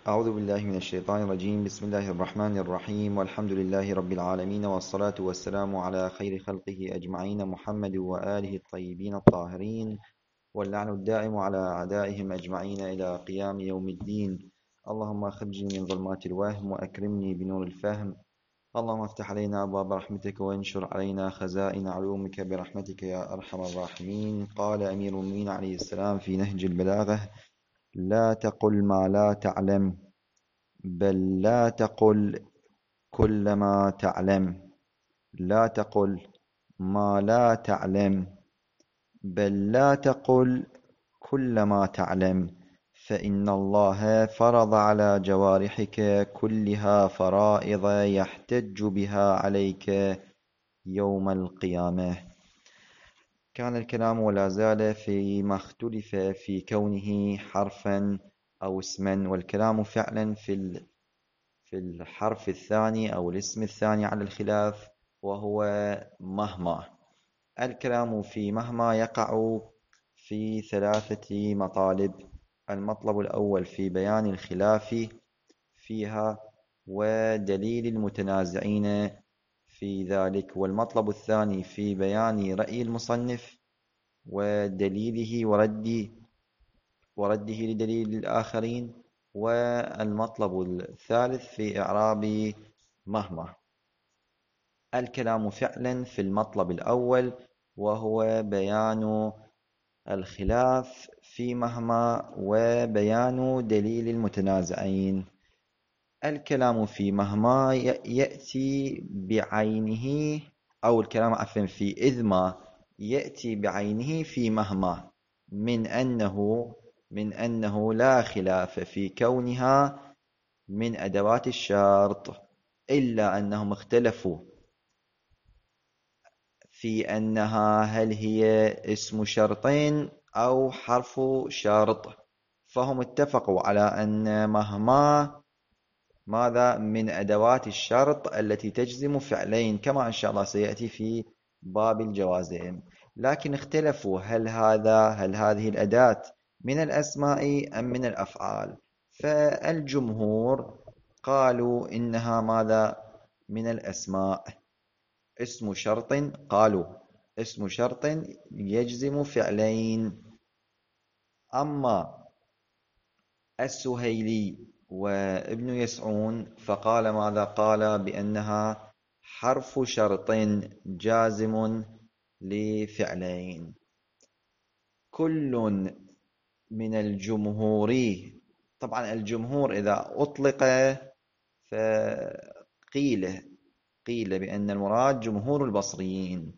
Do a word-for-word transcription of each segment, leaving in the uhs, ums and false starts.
أعوذ بالله من الشيطان الرجيم. بسم الله الرحمن الرحيم، والحمد لله رب العالمين، والصلاة والسلام على خير خلقه أجمعين، محمد وآله الطيبين الطاهرين، واللعن الدائم على أعدائهم أجمعين إلى قيام يوم الدين. اللهم أخرجني من ظلمات الوهم وأكرمني بنور الفهم. اللهم افتح علينا أبواب رحمتك وانشر علينا خزائن علومك برحمتك يا أرحم الراحمين. قال أمير المؤمنين عليه السلام في نهج البلاغة: لا تقل ما لا تعلم، بل لا تقل كل ما تعلم. لا تقل ما لا تعلم، بل لا تقل كل ما تعلم، فإن الله فرض على جوارحك كلها فرائض يحتج بها عليك يوم القيامة. كان الكلام ولا زال فيما اختلف في كونه حرفا أو اسما، والكلام فعلا في في الحرف الثاني أو الاسم الثاني على الخلاف، وهو مهما. الكلام في مهما يقع في ثلاثة مطالب. المطلب الأول في بيان الخلاف فيها ودليل المتنازعين في ذلك، والمطلب الثاني في بيان رأي المصنف ودليله ورد ورده لدليل الآخرين، والمطلب الثالث في إعراب مهما. الكلام فعلا في المطلب الأول، وهو بيان الخلاف في مهما وبيان دليل المتنازعين. الكلام في مهما يأتي بعينه، أو الكلام عفوا في إذ ما يأتي بعينه في مهما، من أنه من أنه لا خلاف في كونها من أدوات الشرط، إلا أنهم اختلفوا في أنها هل هي اسم شرطين أو حرف شرط. فهم اتفقوا على أن مهما ماذا من أدوات الشرط التي تجزم فعلين، كما إن شاء الله سيأتي في باب الجوازين. لكن اختلفوا هل هذا هل هذه الأداة من الأسماء أم من الأفعال. فالجمهور قالوا إنها ماذا من الأسماء. اسم شرط، قالوا اسم شرط يجزم فعلين. أما السهيلي وابن يسعون فقال ماذا قال بأنها حرف شرط جازم لفعلين. كل من الجمهور، طبعا الجمهور إذا أطلق فقيل قيل بأن المراد جمهور البصريين،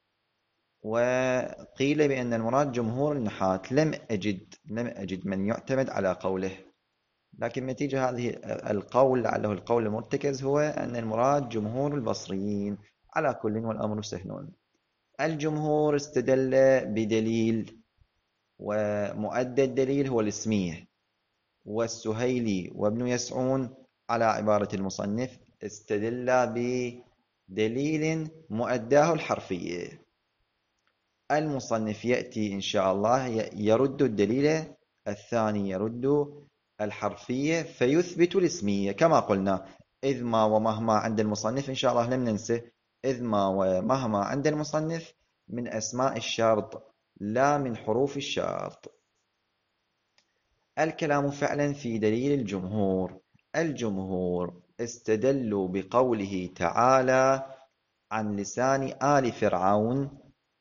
وقيل بأن المراد جمهور النحاة. لم أجد لم أجد من يعتمد على قوله، لكن نتيجة هذه القول لعله القول المرتكز هو أن المراد جمهور البصريين. على كل، والأمر سهل. الجمهور استدل بدليل، ومؤدى الدليل هو الاسمية، والسهيلي وابن يسعون على عبارة المصنف استدل بدليل مؤداه الحرفية. المصنف يأتي إن شاء الله يرد الدليل الثاني، يرد الحرفية فيثبت الاسمية. كما قلنا إذ ما ومهما عند المصنف إن شاء الله لم ننسى، إذ ما ومهما عند المصنف من أسماء الشرط لا من حروف الشرط. الكلام فعلا في دليل الجمهور. الجمهور استدلوا بقوله تعالى عن لسان آل فرعون: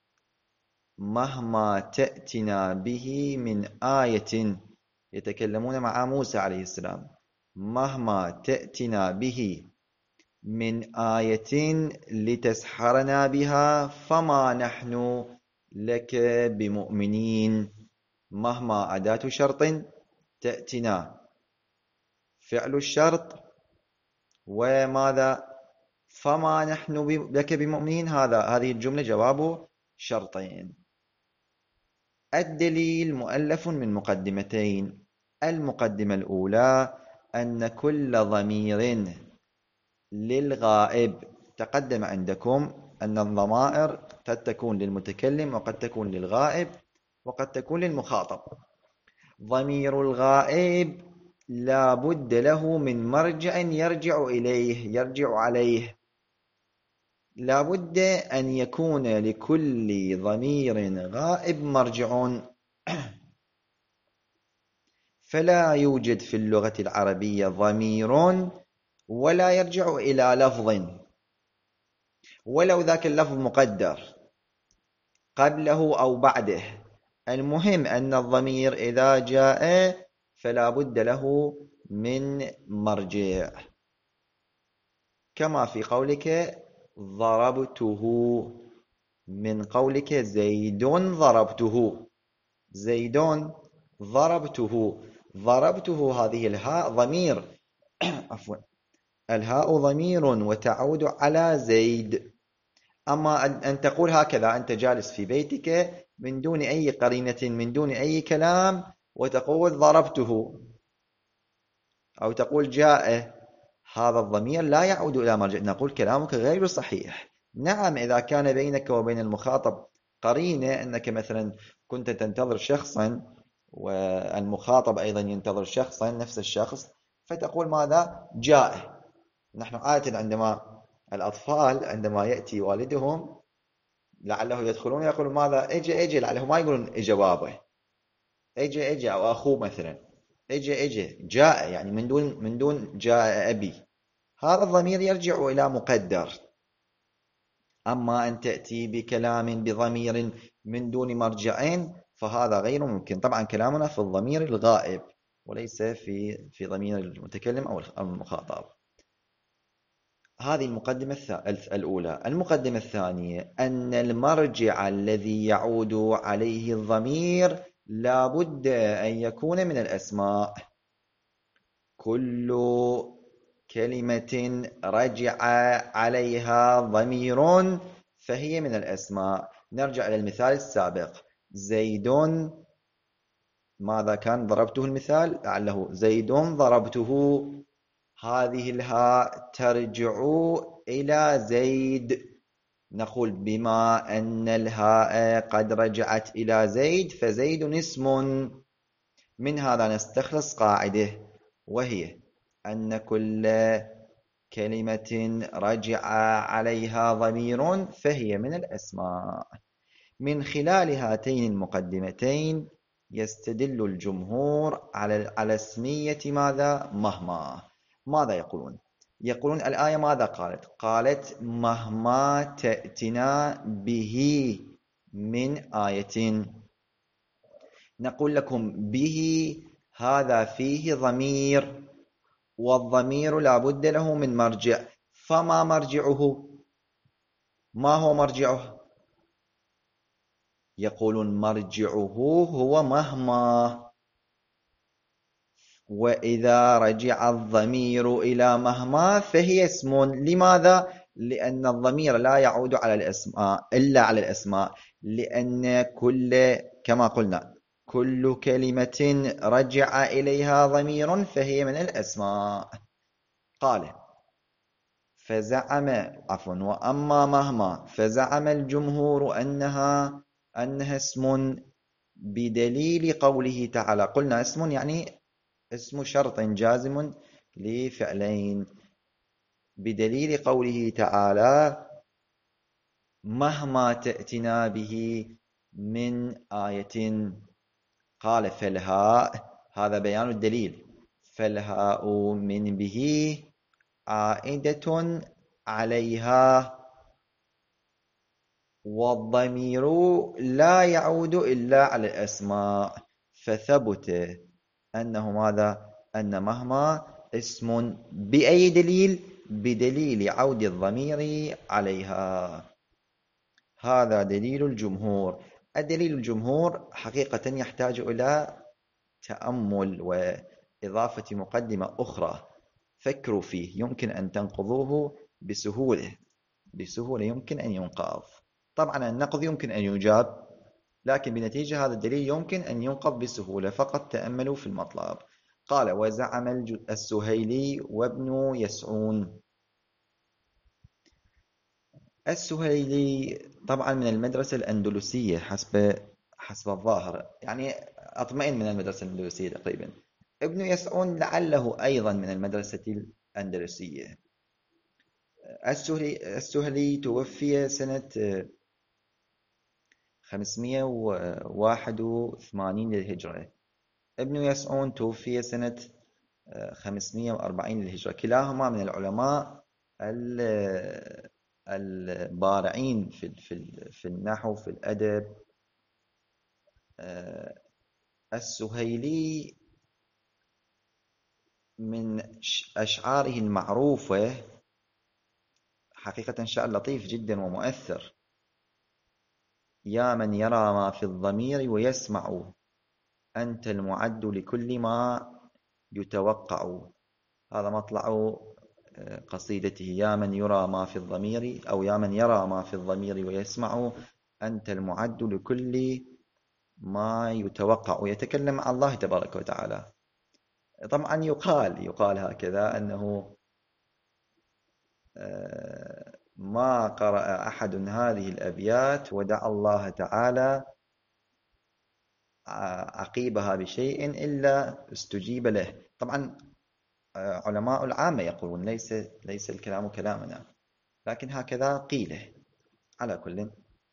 مهما تأتنا به من آية. يتكلمون مع موسى عليه السلام: مهما تأتنا به من آية لتسحرنا بها فما نحن لك بمؤمنين. مهما أداة شرط، تأتنا فعل الشرط، وماذا فما نحن لك بمؤمنين، هذا هذه الجملة جواب شرطين. الدليل مؤلف من مقدمتين. المقدمة الأولى أن كل ضمير للغائب، تقدم عندكم أن الضمائر قد تكون للمتكلم وقد تكون للغائب وقد تكون للمخاطب. ضمير الغائب لا بد له من مرجع يرجع إليه يرجع عليه. لا بد أن يكون لكل ضمير غائب مرجع. فلا يوجد في اللغة العربية ضمير ولا يرجع إلى لفظ ولو ذاك اللفظ مقدر قبله أو بعده. المهم أن الضمير إذا جاء فلا بد له من مرجع، كما في قولك ضربته، من قولك زيد ضربته، زيد ضربته. ضربته هذه الهاء ضمير عفوا الهاء ضمير وتعود على زيد. أما أن تقول هكذا أنت جالس في بيتك من دون أي قرينة من دون أي كلام وتقول ضربته أو تقول جاء، هذا الضمير لا يعود إلى مرجع، نقول كلامك غير صحيح. نعم إذا كان بينك وبين المخاطب قرينة أنك مثلا كنت تنتظر شخصا والمخاطب أيضا ينتظر شخصا نفس الشخص، فتقول ماذا جاء. نحن عادة عندما الأطفال عندما يأتي والدهم لعله يدخلون يقولون ماذا اجي اجي، لعله ما يقولون اجي بابا، اجي اجي أو أخوه مثلا، اجي اجي جاء، يعني من دون من دون جاء أبي. هذا الضمير يرجع إلى مقدر. أما أن تأتي بكلام بضمير من دون مرجعين فهذا غير ممكن. طبعا كلامنا في الضمير الغائب وليس في في ضمير المتكلم أو المخاطب. هذه المقدمة الأولى. المقدمة الثانية أن المرجع الذي يعود عليه الضمير لا بد أن يكون من الأسماء. كل كلمة رجع عليها ضمير فهي من الأسماء. نرجع إلى المثال السابق، زيد ماذا كان؟ ضربته المثال لعله زيد ضربته. هذه الهاء ترجع إلى زيد، نقول بما أن الهاء قد رجعت إلى زيد فزيد اسم. من هذا نستخلص قاعدة وهي أن كل كلمة رجع عليها ضمير فهي من الأسماء. من خلال هاتين المقدمتين يستدل الجمهور على على اسمية ماذا؟ مهما. ماذا يقولون؟ يقولون الآية ماذا قالت؟ قالت مهما تأتنا به من آية. نقول لكم به هذا فيه ضمير، والضمير لا بد له من مرجع، فما مرجعه؟ ما هو مرجعه؟ يقولون مرجعه هو مهما. وإذا رجع الضمير إلى مهما فهي اسم. لماذا؟ لأن الضمير لا يعود على الأسماء إلا على الأسماء، لأن كل كما قلنا كل كلمة رجع إليها ضمير فهي من الأسماء. قال فزعم عفوا وأما مهما فزعم الجمهور أنها أنها اسم بدليل قوله تعالى. قلنا اسم يعني اسم شرط جازم لفعلين، بدليل قوله تعالى مهما تأتنا به من آية. قال فالهاء، هذا بيان الدليل، فالهاء من به عائدة عليها، والضمير لا يعود إلا على الأسماء، فثبت أنه ماذا؟ أن مهما اسم بأي دليل؟ بدليل عود الضمير عليها. هذا دليل الجمهور. الدليل الجمهور حقيقة يحتاج إلى تأمل وإضافة مقدمة أخرى. فكروا فيه، يمكن أن تنقضوه بسهولة بسهولة يمكن أن ينقض. طبعا النقض يمكن أن يجاب، لكن بنتيجة هذا الدليل يمكن أن ينقض بسهولة، فقط تأملوا في المطلب. قال وزعم السهيلي وابن يسعون. السهيلي طبعا من المدرسة الأندلسية حسب حسب الظاهر، يعني أطمئن من المدرسة الأندلسية تقريبا. ابن يسعون لعله أيضا من المدرسة الأندلسية. السهلي, السهلي توفي سنة خمسمائة وواحد وثمانين للهجرة. ابن يسعون توفي سنة خمسمائة وأربعين للهجرة. كلاهما من العلماء البارعين في في النحو في الأدب. السهيلي من أشعاره المعروفة حقيقة شعر لطيف جدا ومؤثر: يا من يرى ما في الضمير ويسمع، أنت المعد لكل ما يتوقع. هذا مطلع قصيدته: يا من يرى ما في الضمير، أو يا من يرى ما في الضمير ويسمع، أنت المعد لكل ما يتوقع. ويتكلم عن الله تبارك وتعالى. طبعا يقال يقال هكذا أنه ما قرأ أحد هذه الأبيات ودعا الله تعالى عقيبها بشيء إلا استجيب له. طبعا علماء العامة يقولون ليس ليس الكلام كلامنا، لكن هكذا قيل. على كل،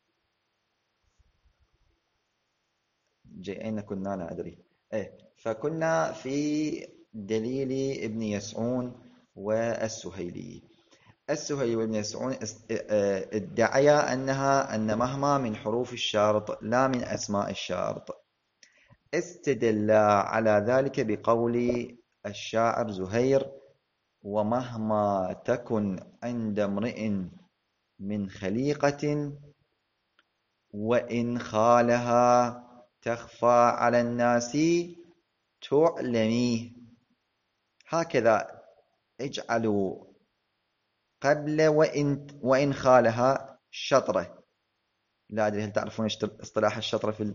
أين كنا لا أدري. إيه فكنا في دليل ابن يسعون والسهيلي. السهيلي وابن يسعون ادعيا أنها أن مهما من حروف الشرط لا من أسماء الشرط. استدلا على ذلك بقول الشاعر زهير: ومهما تكن عند امرئ من خليقة وإن خالها تخفى على الناس تعلمي. هكذا اجعلوا قبل وإن, وإن خالها شطرة. لا أدري هل تعرفون اصطلاح الشطرة في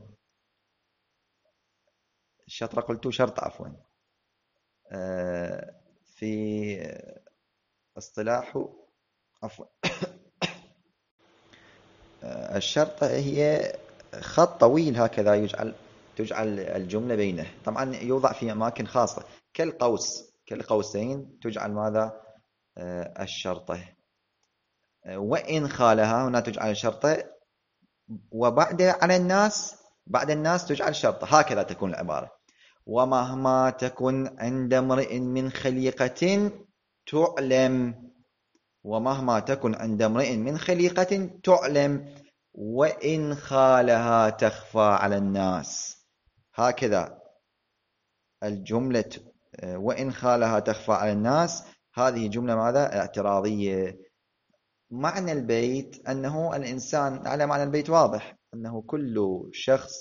الشطرة قلت شرط عفوا في اصطلاح عفوا الشرطة هي خط طويل هكذا يجعل تجعل الجملة بينه. طبعا يوضع في أماكن خاصة كالقوس كالقوسين تجعل ماذا الشرطة. وإن خالها هنا تجعل الشرطة، وبعد على الناس بعد الناس تجعل شرطة. هكذا تكون العبارة: ومهما تكن عند امرئ من خليقة تعلم. ومهما تكن عند امرئ من خليقة تعلم وإن خالها تخفى على الناس. هكذا الجملة وإن خالها تخفى على الناس هذه جملة ماذا؟ اعتراضية. معنى البيت أنه الإنسان على معنى البيت واضح أنه كل شخص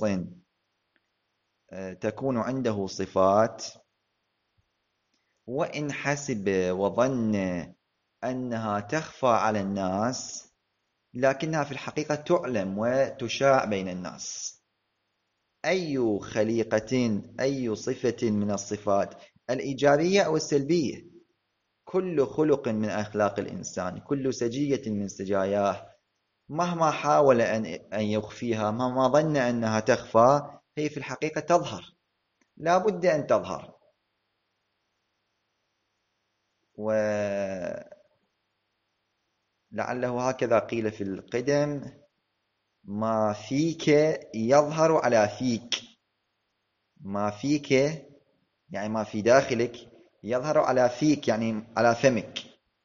تكون عنده صفات، وإن حسب وظن أنها تخفى على الناس لكنها في الحقيقة تعلم وتشاع بين الناس. أي خليقة أي صفة من الصفات الإيجابية أو السلبية، كل خلق من أخلاق الإنسان، كل سجية من سجاياه، مهما حاول أن يخفيها، مهما ظن أنها تخفى، هي في الحقيقة تظهر، لا بد أن تظهر. ولعله هكذا قيل في القدم: ما فيك يظهر على فيك. ما فيك يعني ما في داخلك يظهر على فيك يعني على فمك.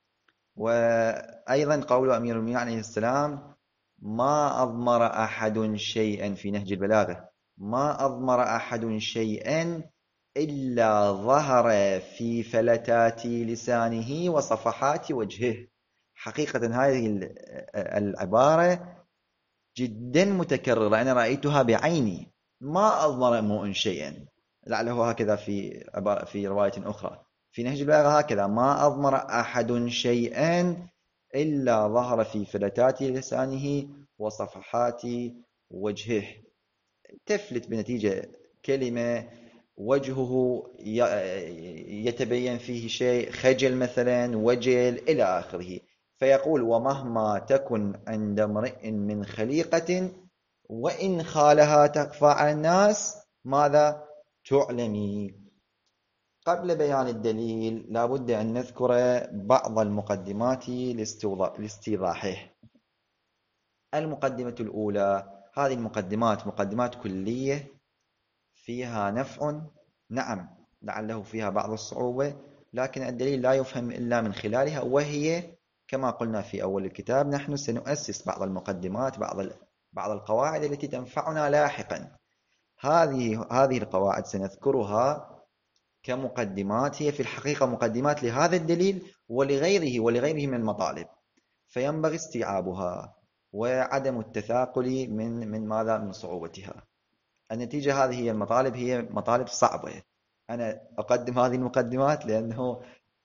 وأيضا قول أمير المؤمنين عليه السلام: ما أضمر أحد شيئا في نهج البلاغة، ما أضمر أحد شيئا إلا ظهر في فلتات لسانه وصفحات وجهه. حقيقة هذه العبارة جدا متكررة، أنا رأيتها بعيني. ما أضمر امرؤ شيئا، لعله هكذا في في رواية أخرى في نهج البلاغة هكذا: ما أضمر أحد شيئا إلا ظهر في فلتات لسانه وصفحات وجهه. تفلت بنتيجة كلمة، وجهه يتبين فيه شيء، خجل مثلا، وجل إلى آخره. فيقول: ومهما تكن عند امرئ من خليقة وإن خالها تخفى على الناس ماذا؟ تعلمي. قبل بيان الدليل لابد أن نذكر بعض المقدمات لاستيضاحه. المقدمة الأولى، هذه المقدمات مقدمات كلية فيها نفع، نعم لعله فيها بعض الصعوبة، لكن الدليل لا يفهم إلا من خلالها، وهي كما قلنا في أول الكتاب نحن سنؤسس بعض المقدمات، بعض بعض القواعد التي تنفعنا لاحقا. هذه هذه القواعد سنذكرها كمقدمات، هي في الحقيقة مقدمات لهذا الدليل ولغيره ولغيره من المطالب، فينبغي استيعابها وعدم التثاقل من من ماذا من صعوبتها. النتيجة هذه هي المطالب، هي مطالب صعبة. أنا أقدم هذه المقدمات لأنه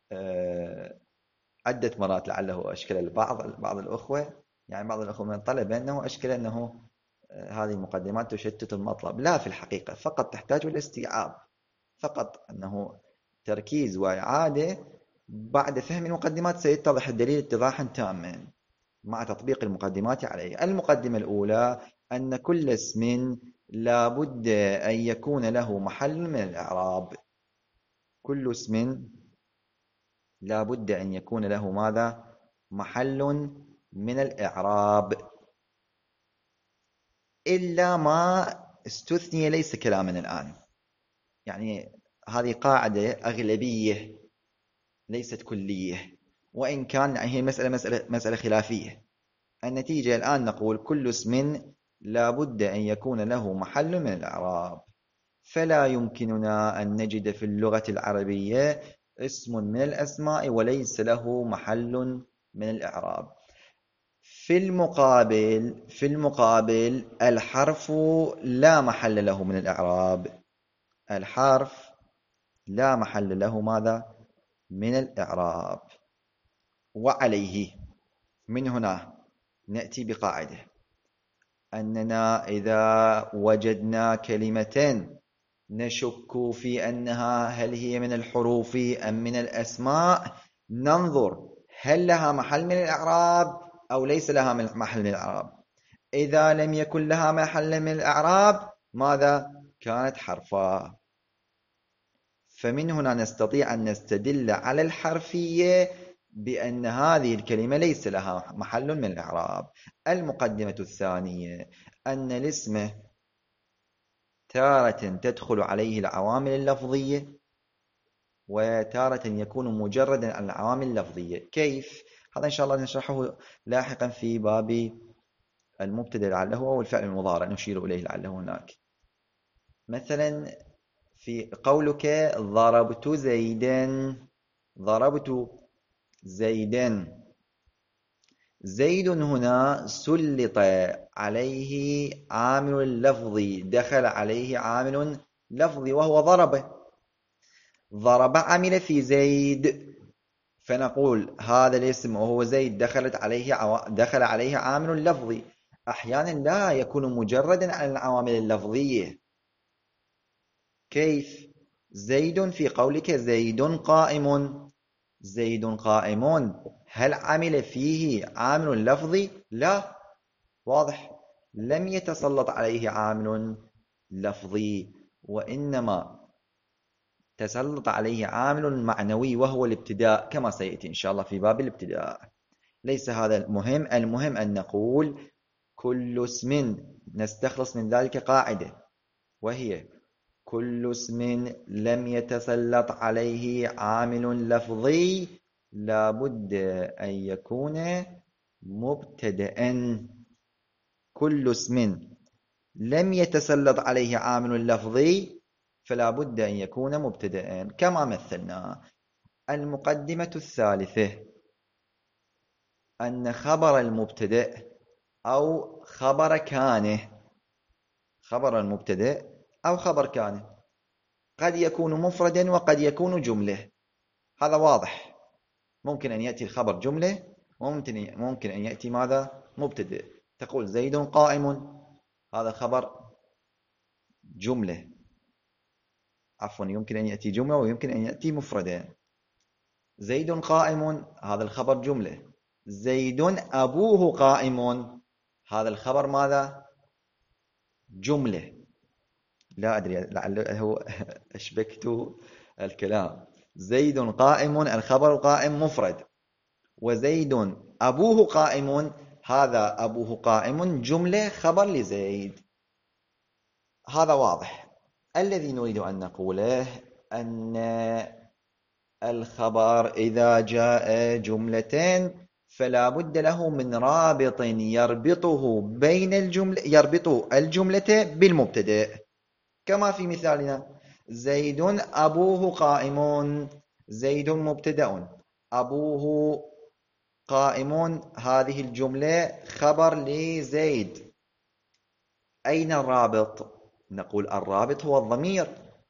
عدة مرات لعله أشكل البعض بعض الأخوة، يعني بعض الأخوة من الطلبة أنه أشكل أنه هذه المقدمات تشتت المطلب. لا، في الحقيقة فقط تحتاج إلى استيعاب، فقط أنه تركيز وإعادة. بعد فهم المقدمات سيتضح الدليل اتضاحا تاما مع تطبيق المقدمات عليه. المقدمة الأولى أن كل اسم لا بد أن يكون له محل من الإعراب. كل اسم لا بد أن يكون له ماذا؟ محل من الإعراب، إلا ما استثني ليس كلامنا الآن. يعني هذه قاعدة أغلبية ليست كلية، وإن كان هي مسألة مسألة مسألة خلافية. النتيجة الآن نقول كل اسم لا بد أن يكون له محل من الإعراب، فلا يمكننا أن نجد في اللغة العربية اسم من الأسماء وليس له محل من الإعراب. في المقابل في المقابل الحرف لا محل له من الإعراب. الحرف لا محل له ماذا؟ من الإعراب. وعليه من هنا نأتي بقاعدة أننا إذا وجدنا كلمة نشك في أنها هل هي من الحروف أم من الأسماء، ننظر هل لها محل من الإعراب أو ليس لها محل من الإعراب. إذا لم يكن لها محل من الإعراب ماذا؟ كانت حرفا. فمن هنا نستطيع أن نستدل على الحرفية بأن هذه الكلمة ليس لها محل من الإعراب. المقدمة الثانية أن الاسم تارة تدخل عليه العوامل اللفظية، وتارة يكون مجردا عن العوامل اللفظية. كيف؟ هذا إن شاء الله نشرحه لاحقا في باب المبتدأ لعله أو الفعل المضارع نشير إليه لعله هناك. مثلا في قولك ضربت زيدا، ضربت زيدا، زيد هنا سلط عليه عامل لفظي، دخل عليه عامل لفظي وهو ضرب. ضرب عمل في زيد، فنقول هذا الاسم وهو زيد دخلت عليه عو... دخل عليه عامل لفظي. أحيانا لا يكون مجردا عن العوامل اللفظية. كيف؟ زيد في قولك زيد قائم، زيد قائم هل عمل فيه عامل لفظي؟ لا، واضح، لم يتسلط عليه عامل لفظي، وإنما تسلط عليه عامل معنوي وهو الابتداء، كما سيأتي إن شاء الله في باب الابتداء. ليس هذا المهم، المهم أن نقول كل اسم نستخلص من ذلك قاعدة، وهي كل اسم لم يتسلط عليه عامل لفظي لا بد أن يكون مبتدأ. كل اسم لم يتسلط عليه عامل لفظي فلا بد أن يكون مبتدأ، كما مثلنا. المقدمة الثالثة أن خبر المبتدأ أو خبر كانه، خبر المبتدأ أو خبر كانه قد يكون مفردا وقد يكون جملة. هذا واضح، ممكن أن يأتي الخبر جملة، وممكن ممكن أن يأتي ماذا؟ مبتدأ. تقول زيد قائم، هذا خبر جملة، عفوا يمكن أن يأتي جملة ويمكن أن يأتي مفردا. زيد قائم هذا الخبر جملة. زيد أبوه قائم هذا الخبر ماذا؟ جملة. لا أدري لعله أشبكت الكلام. زيد قائم، الخبر قائم مفرد. وزيد أبوه قائم، هذا أبوه قائم جملة خبر لزيد. هذا واضح. الذي نريد أن نقوله أن الخبر إذا جاء جملتين فلا بد له من رابط يربطه بين الجملة يربط الجملة بالمبتدأ، كما في مثالنا: زيد أبوه قائم. زيد مبتدأ، أبوه قائم، هذه الجملة خبر لزيد. أين الرابط؟ نقول الرابط هو الضمير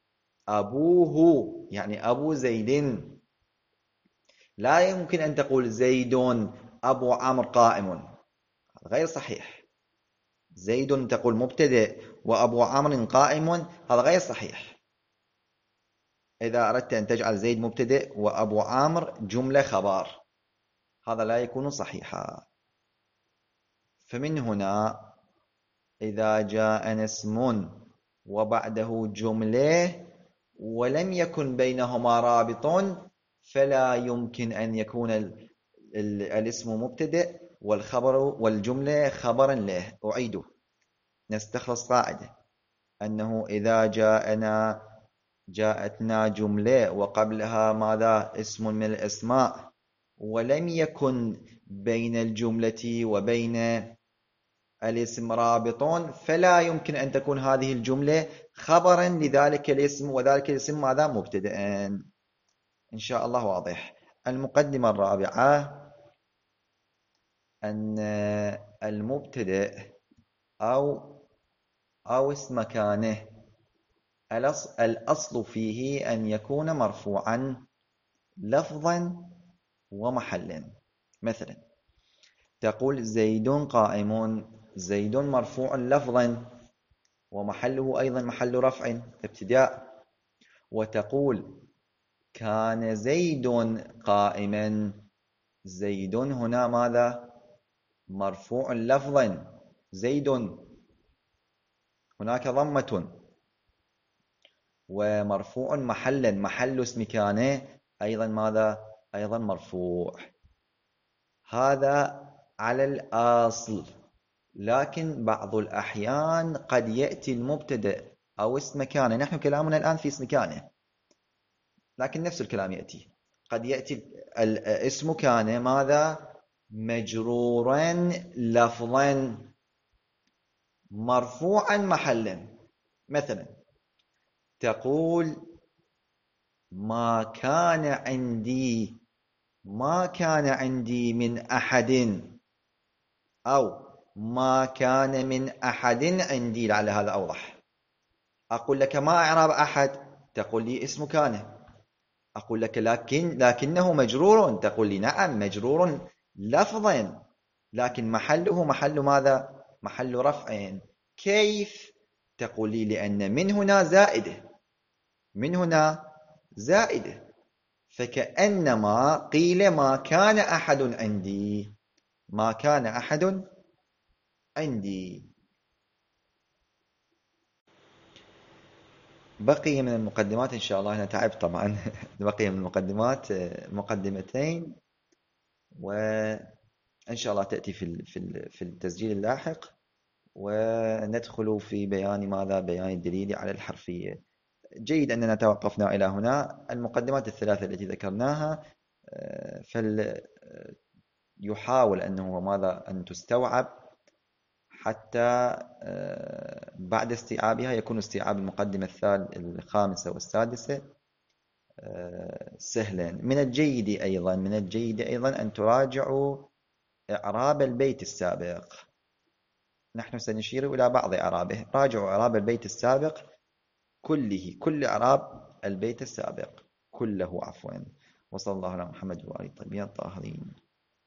أبوه، يعني أبو زيد. لا يمكن أن تقول زيد أبو عمرو قائم، غير صحيح. زيد تقول مبتدأ وأبو عمرو قائم، هذا غير صحيح. إذا أردت أن تجعل زيد مبتدأ وأبو عمرو جملة خبر، هذا لا يكون صحيحا. فمن هنا إذا جاء اسم وبعده جملة ولم يكن بينهما رابط فلا يمكن أن يكون الاسم مبتدأ والخبر والجملة خبرا له. أعيده، نستخلص قاعدة أنه إذا جاءنا جاءتنا جملة وقبلها ماذا؟ اسم من الأسماء، ولم يكن بين الجملة وبين الاسم رابط، فلا يمكن أن تكون هذه الجملة خبرا لذلك الاسم، وذلك الاسم ماذا؟ مبتدأ. إن شاء الله واضح. المقدمة الرابعة أن المبتدأ أو أو اسم مكانه الأصل فيه أن يكون مرفوعا لفظا ومحلا. مثلا تقول زيد قائم، زيد مرفوع لفظا ومحله أيضا محل رفع ابتداء. وتقول كان زيد قائما، زيد هنا ماذا؟ مرفوع لفظا، زيد هناك ضمة، ومرفوع محلا، محل اسم كان أيضا ماذا؟ أيضا مرفوع. هذا على الأصل. لكن بعض الأحيان قد يأتي المبتدأ أو اسم كان، نحن كلامنا الآن في اسم كان، لكن نفس الكلام يأتي. قد يأتي الاسم كان ماذا؟ مجرورا لفظا مرفوعا محلا. مثلا تقول ما كان عندي ما كان عندي من أحد، أو ما كان من أحد عندي، لعل هذا أوضح. أقول لك ما إعراب أحد؟ تقول لي اسم كان. أقول لك لكن لكنه مجرور، تقول لي نعم مجرور لفظا، لكن محله محل ماذا؟ محل رفع. كيف؟ تقول لي لأن من هنا زائدة، من هنا زائدة، فكأنما قيل ما كان أحد عندي، ما كان أحد عندي. بقي من المقدمات إن شاء الله، أنا تعبت طبعا بقي من المقدمات مقدمتين، وإن شاء الله تأتي في في التسجيل اللاحق، وندخل في بيان ماذا؟ بيان الدليل على الحرفية. جيد أننا توقفنا إلى هنا. المقدمات الثلاثة التي ذكرناها فليحاول أنه ماذا؟ أن تستوعب حتى بعد استيعابها يكون استيعاب المقدمة الخامسة والسادسة سهلا. من الجيد أيضا من الجيد أيضا أن تراجعوا إعراب البيت السابق. نحن سنشير إلى بعض إعرابه. راجعوا إعراب البيت السابق كله، كل إعراب البيت السابق كله عفوا. وصلى الله على محمد وآله الطيبين الطاهرين.